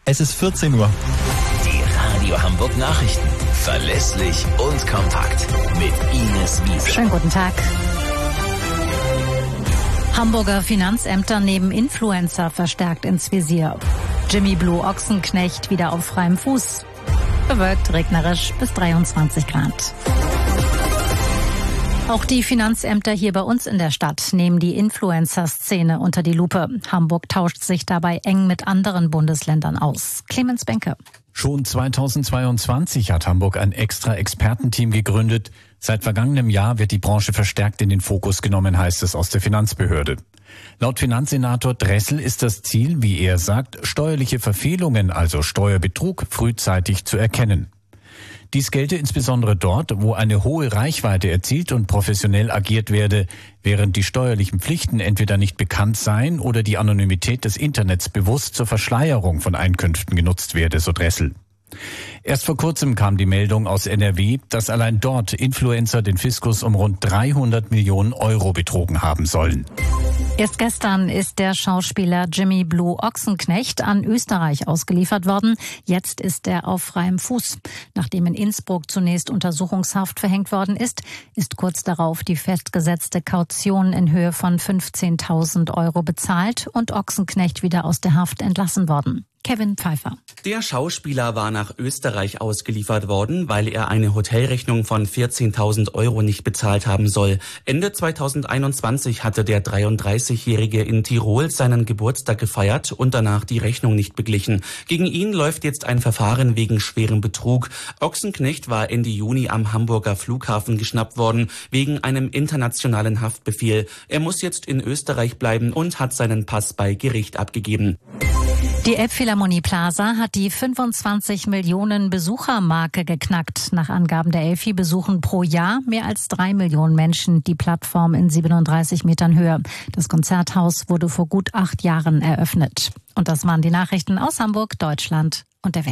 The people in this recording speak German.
Es ist 14 Uhr. Die Radio Hamburg Nachrichten. Verlässlich und kompakt. Mit Ines Wiese. Schönen guten Tag. Hamburger Finanzämter nehmen Influencer verstärkt ins Visier. Jimmy Blue Ochsenknecht wieder auf freiem Fuß. Bewölkt, regnerisch bis 23 Grad. Auch die Finanzämter hier bei uns in der Stadt nehmen die Influencer-Szene unter die Lupe. Hamburg tauscht sich dabei eng mit anderen Bundesländern aus. Clemens Benke. Schon 2022 hat Hamburg ein extra Expertenteam gegründet. Seit vergangenem Jahr wird die Branche verstärkt in den Fokus genommen, heißt es aus der Finanzbehörde. Laut Finanzsenator Dressel ist das Ziel, wie er sagt, steuerliche Verfehlungen, also Steuerbetrug, frühzeitig zu erkennen. Dies gelte insbesondere dort, wo eine hohe Reichweite erzielt und professionell agiert werde, während die steuerlichen Pflichten entweder nicht bekannt seien oder die Anonymität des Internets bewusst zur Verschleierung von Einkünften genutzt werde, so Dressel. Erst vor kurzem kam die Meldung aus NRW, dass allein dort Influencer den Fiskus um rund 300 Millionen Euro betrogen haben sollen. Erst gestern ist der Schauspieler Jimmy Blue Ochsenknecht an Österreich ausgeliefert worden. Jetzt ist er auf freiem Fuß. Nachdem in Innsbruck zunächst Untersuchungshaft verhängt worden ist, ist kurz darauf die festgesetzte Kaution in Höhe von 15.000 Euro bezahlt und Ochsenknecht wieder aus der Haft entlassen worden. Kevin Pfeiffer. Der Schauspieler war nach Österreich ausgeliefert worden, weil er eine Hotelrechnung von 14.000 Euro nicht bezahlt haben soll. Ende 2021 hatte der 33-Jährige in Tirol seinen Geburtstag gefeiert und danach die Rechnung nicht beglichen. Gegen ihn läuft jetzt ein Verfahren wegen schwerem Betrug. Ochsenknecht war Ende Juni am Hamburger Flughafen geschnappt worden, wegen einem internationalen Haftbefehl. Er muss jetzt in Österreich bleiben und hat seinen Pass bei Gericht abgegeben. Die Elbphilharmonie Plaza hat die 25 Millionen Besuchermarke geknackt. Nach Angaben der Elfi besuchen pro Jahr mehr als 3 Millionen Menschen die Plattform in 37 Metern Höhe. Das Konzerthaus wurde vor gut 8 Jahren eröffnet. Und das waren die Nachrichten aus Hamburg, Deutschland und der Welt.